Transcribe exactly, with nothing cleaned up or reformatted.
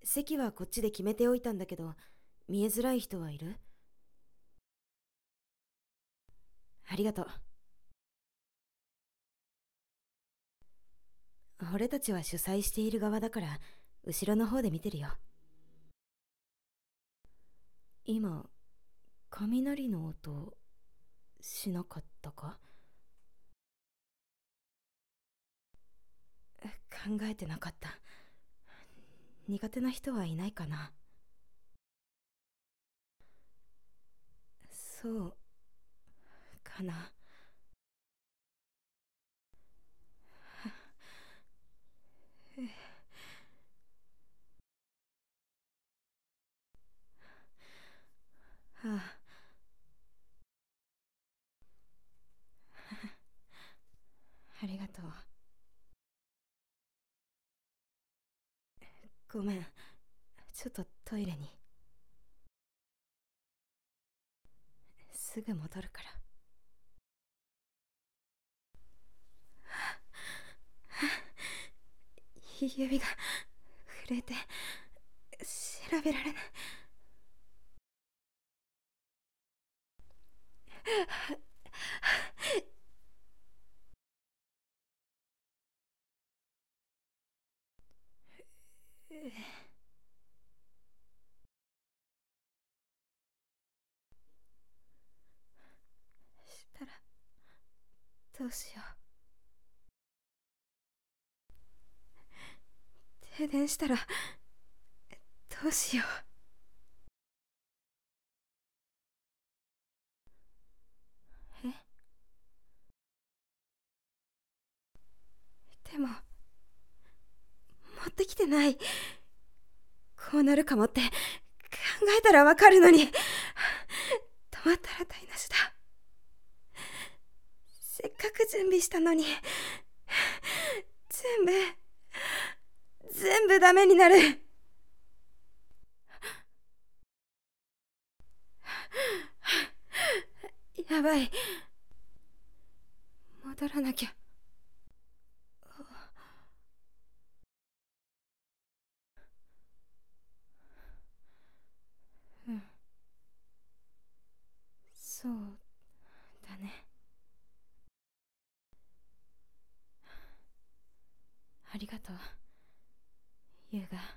席はこっちで決めておいたんだけど、見えづらい人はいる？ありがとう。俺たちは主催している側だから、後ろの方で見てるよ。今、雷の音、しなかったか？考えてなかった。苦手な人はいないかな。そうかな。はあ、ありがとう。ごめん、ちょっとトイレに。すぐ戻るから。指が震えて調べられない。したらどうしよう。停電したらどうしよう。えでも持ってきてない。こうなるかもって考えたらわかるのに。止まったら台無しだ。せっかく準備したのに全部全部ダメになる。やばい、戻らなきゃ。うん、そうだね。ありがとう、優雅。